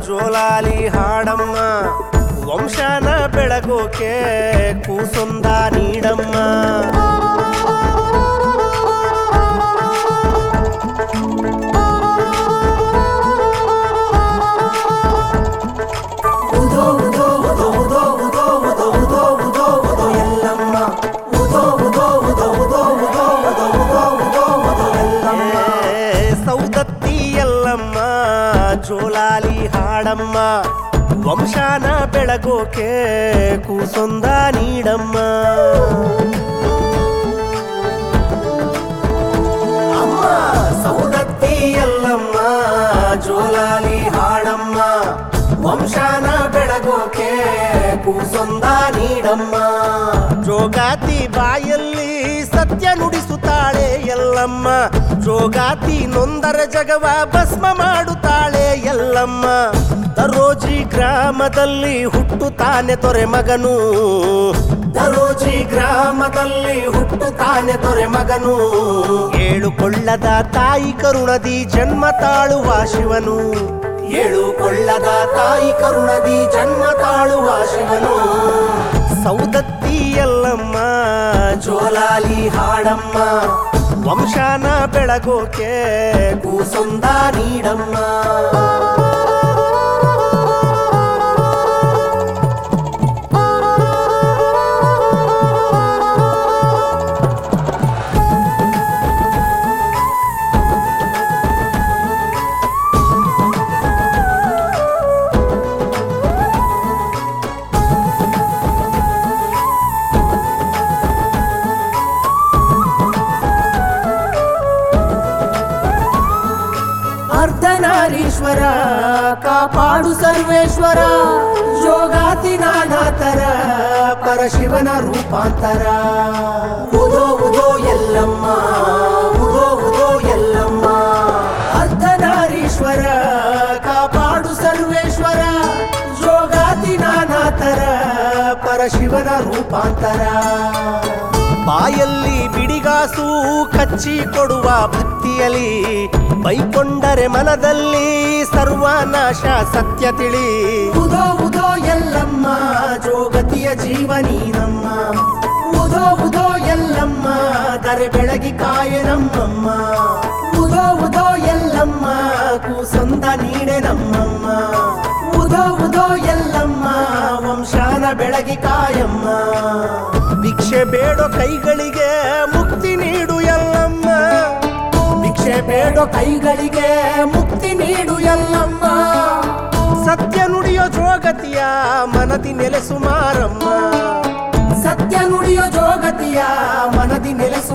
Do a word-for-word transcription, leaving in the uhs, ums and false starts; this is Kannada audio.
ಜೋಲಾಲಿ ಹಾಡಮ್ಮ ವಂಶನ ಬೆಳಗೋಕೆ ಕೂಸೊಂದ ನೀಡಮ್ಮ ಸೌದತ್ತಿ ಎಲ್ಲಮ್ಮ ಜೋಲಾಲಿ ಹಾಡಮ್ಮ ವಂಶನ ಬೆಳಗೋಕೆ ಕೂಸೊಂದ ನೀಡಮ್ಮ ಅಮ್ಮ ಸೌದತ್ತಿ ಎಲ್ಲಮ್ಮ ಜೋಲಾಲಿ ಹಾಡಮ್ಮ ವಂಶನ ಬೆಳಗೋಕೆ ಕೂಸೊಂದ ನೀಡಮ್ಮ ಜೋಗಾತಿ ಬಾಯಲ್ಲಿ ಸತ್ಯ ನುಡಿಸುತ್ತಾಳೆ ಎಲ್ಲಮ್ಮ ಜೋಗಾತಿ ನೊಂದರ ಜಗವ ಭಸ್ಮ ಮಾಡುತ್ತಾಳೆ ಎಲ್ಲಮ್ಮ ದರೋಜಿ ಗ್ರಾಮದಲ್ಲಿ ಹುಟ್ಟುತ್ತಾನೆ ತೊರೆ ಮಗನು ದರೋಜಿ ಗ್ರಾಮದಲ್ಲಿ ಹುಟ್ಟುತ್ತಾನೆ ತೊರೆ ಮಗನು ಏಳು ಕೊಳ್ಳದ ತಾಯಿ ಕರುಣದಿ ಜನ್ಮ ತಾಳುವ ಶಿವನು ಏಳು ಕೊಳ್ಳದ ತಾಯಿ ಕರುಣದಿ ಜನ್ಮ ತಾಳುವ ಶಿವನು ಸೌದತ್ತಿ ಎಲ್ಲಮ್ಮ ಜೋಲಾಲಿ ಹಾಡಮ್ಮ ವಂಶನ ಬೆಳಗೋಕೆ ಕೂಸೊಂದ ನೀಡಮ್ಮ ಅರ್ಧನಾರೀಶ್ವರ ಕಾಪಾಡು ಸರ್ವೇಶ್ವರ ಜೋಗಾತಿ ನಾನಾತರ ಪರಶಿವನ ರೂಪಾಂತರ ಉದೋ ಉದೋ ಎಲ್ಲಮ್ಮ ಉದೋ ಉದೋ ಎಲ್ಲಮ್ಮ ಅರ್ಧನಾರೀಶ್ವರ ಕಾಪಾಡು ಸರ್ವೇಶ್ವರ ಜೋಗಾತಿ ನಾನಾತರ ಪರಶಿವನ ರೂಪಾಂತರ ಬಾಯಲ್ಲಿ ಬಿಡಿಗಾಸು ಕಚ್ಚಿ ಕೊಡುವ ಭಕ್ತಿಯಲಿ ಬೈಕೊಂಡರೆ ಮನದಲ್ಲಿ ಸರ್ವನಾಶ ಸತ್ಯ ತಿಳಿ ಉದೋ ಉದೋ ಎಲ್ಲಮ್ಮ ಜೋಗತಿಯ ಜೀವನೀನಮ್ಮ ಉದೋ ಉದೋ ಎಲ್ಲಮ್ಮ ದರೆ ಬೆಳಗಿ ಕಾಯ ನಮ್ಮಮ್ಮ ಉದೋ ಉದೋ ಎಲ್ಲಮ್ಮ ಕೂಸೊಂದ ನೀಡೆ ನಮ್ಮಮ್ಮ ಉದೋ ಉದೋ ಎಲ್ಲಮ್ಮ ವಂಶಾನ ಬೆಳಗಿ ಕಾಯಮ್ಮ ಭಿಕ್ಷೆ ಬೇಡೋ ಕೈಗಳಿಗೆ ಮುಕ್ತಿ ನೀಡು ಎಲ್ಲಮ್ಮ ಭಿಕ್ಷೆ ಬೇಡೋ ಕೈಗಳಿಗೆ ಮುಕ್ತಿ ನೀಡು ಎಲ್ಲಮ್ಮ ಸತ್ಯ ನುಡಿಯೋ ಜೋಗತಿಯ ಮನದಿ ನೆಲೆಸು ಮಾರಮ್ಮ ಸತ್ಯ ನುಡಿಯೋ ಜೋಗತಿಯ ಮನದಿ ನೆಲೆಸು